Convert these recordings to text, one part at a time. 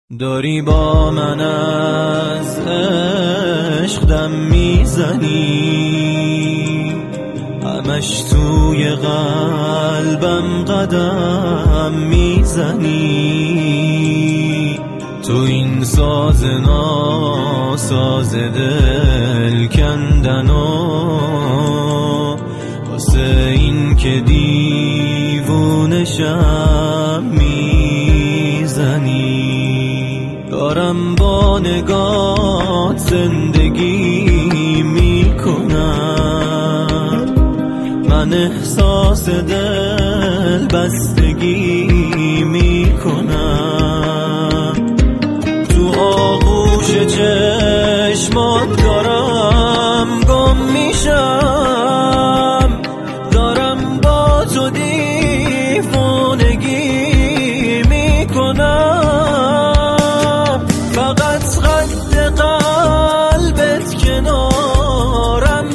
داری با من از عشق دم میزنی، همش توی قلبم قدم میزنی. تو این ساز ناساز دل کندنو واسه این که دیوونشم میزنی. دارم با نگات زندگی میکنم، من احساس دل بستگی میکنم. تو آغوش چشمات دارم گم میشم، دارم با تو دیوانگی میکنم. فقط قد قلبت کنارم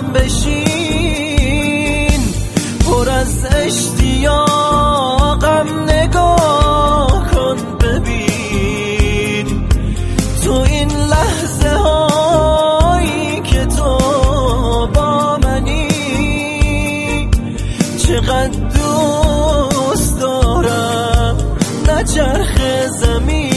بشین، پر از اشتیاقم نگاه کن ببین. تو این لحظه هایی که تو با منی، چقدر دوست دارم نچرخ زمین.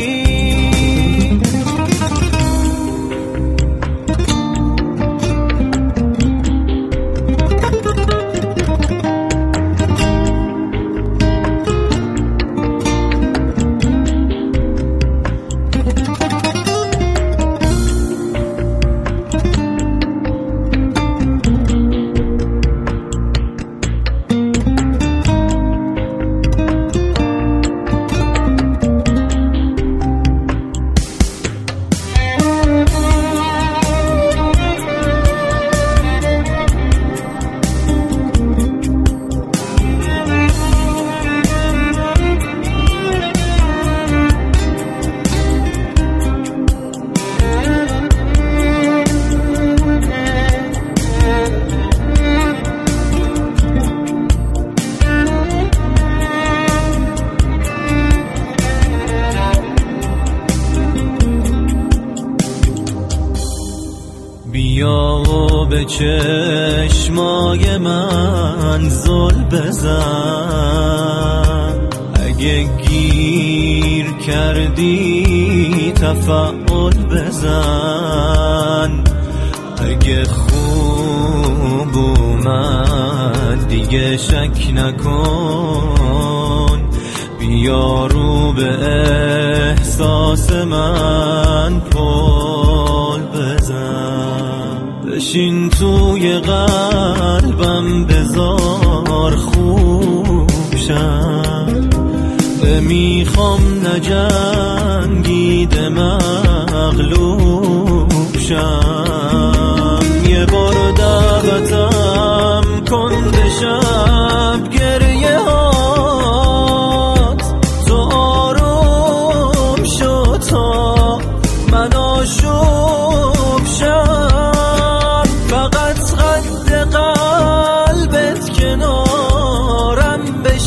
بیا و به چشمای من زل بزن، اگه گیر کردی تفعول بزن. اگه خوب اومد دیگه شک نکن، بیا رو به احساس من پل بزن. بشین توی قلبم بذار خوب شم، نمیخوام نجنگیده مغلوب شم. یه بار دعوتم کن به شب گریه هات، تو آروم شو تا من آشوب شم. فقط قد قلبت کنارم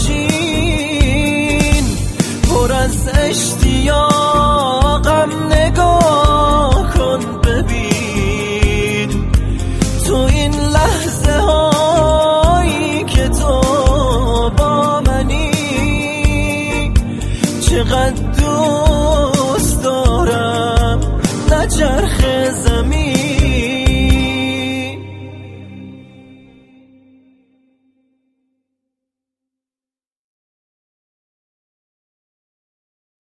بشین، پر از اشتیاقم نگاه کن ببین. تو این لحظه هایی که تو با منی، چقدر دوست دارم نچرخ زمین.